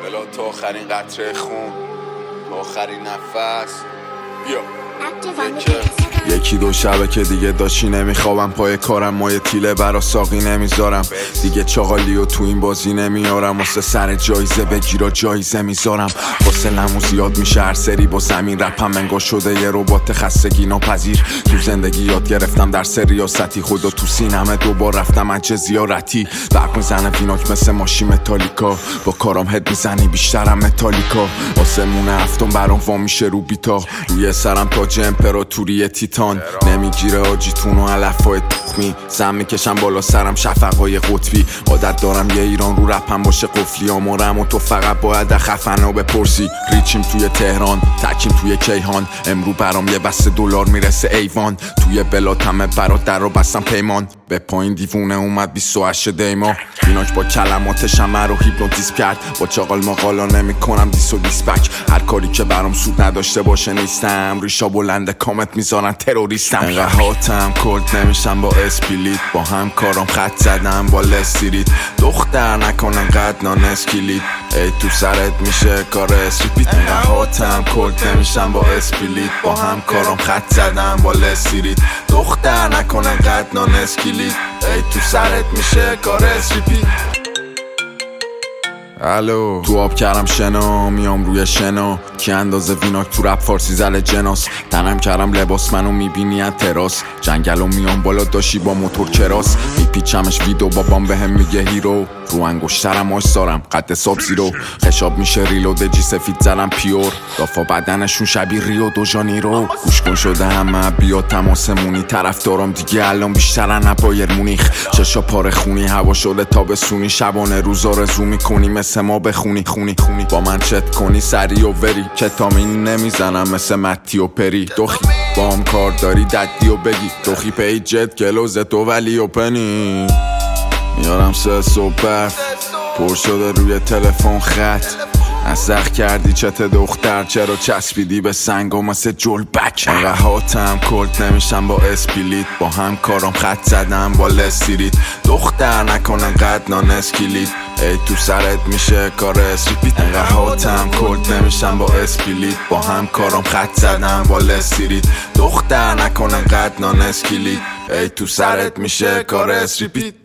بلا تا آخرین قطره خون، تا آخرین نفس. بیا یکی دو شبه که دیگه داشتی نمیخوابم، پای کارم مایه تیله برا ساقی نمیذارم، دیگه چاقالی و تو این بازی نمیارم، واسه سر جایزه بگیرا جایزه میذارم، واسه لمو زیاد میشه هر سری با زمین، رپم انگار شده یه ربات خستگی ناپذیر، تو زندگی یاد گرفتم در ریاستی، خدا تو سینمه دوبار رفتم اجه زیارتی، برق میزنه ویناک مثل ماشی متالیکا، با کارام هد میزنی بیشترم متالیکا، آسمون هفتم برام وا میشه رو بیتا، روی سرم تاج امپراتوری تیتان، نمیگیره آجیتون و علفای تخمی، زم میکشم بالا سرم شفقای قطبی، عادت دارم یه ایران رو رپم باشه قفلی آمارم و تو فقط باید خفنا بپرسی، ریچیم توی تهران تکیم توی کیهان، امرو برام یه بسته دلار میرسه ایوان، توی بلاتمه برات در رو بستم پیمان، به پایین دیوونه اومد 28 دیما، ایناک با کلماتش همه رو هیپنوتیزم کرد، با چاقال مقالا نمی کنم دیس و دیسپک، هر کاری که برام سود نداشته باشه نیستم، ریشا بلنده کامت میذارن تروریستم، انقدر هاتم کلت نمیشم با اسپلیت، با هم کارام خط زدم با لستریت، دختر نکنن قد نان اسکلیت، ای تو سرت میشه کار اسریپیت، انقدر هاتم کلت نمیشم با اسپلیت، با هم کارام خط زدم با لستریت، دختر نکنن قد نان اسکلیت، ای تو سرت میشه کار اسریپیت. الو تو آب کردم شنا، میام روی شنا، کی اندازه ویناک تو رپ فارسی زل جناس، تنم کردم لباس منو میبینی از تراس، جنگلو میام بالا داشی با موتور کراس، میپیچمش ویدو بابام بهم میگه هیرو، رو انگشترم آش سارم قد ساب زیرو، خشاب میشه ریلود جی سفید زلم پیور، دافا بدنشون شبیه ریو دو جانیرو، گوش کن شده همه بیا تماسمونی، طرف دارم دیگه الان بیشترن نبایر مونیخ، چشا پاره خونی هوا شده تابستونی، شبانه روزا رزو میکنی مثل ما بخونی خونی با من چت کنی سری و وری، کتامین نمیزنم مثل متی و پری، دوخی با هم کار داری ددی و بگی، دوخی پیجت گلوزت و ولی و پنی، میارم سه صبح پر شده روی تلفن خط، نسخ کردی چت دختر چرا چسبیدی به سنگ و مثل جلبک، انقدر هاتم کلت نمیشم با اسپلیت، با هم کارام خط زدم با لستریت، دختر نکنن قد نان اسکلیت، ای تو سرت میشه کار اسریپیت، انقدر هاتم کلت نمیشم با اسپلیت، با هم کارام خط زدم با لستریت، دختر نکنن قد نان اسکلیت، ای تو سرت میشه کار اسریپیت.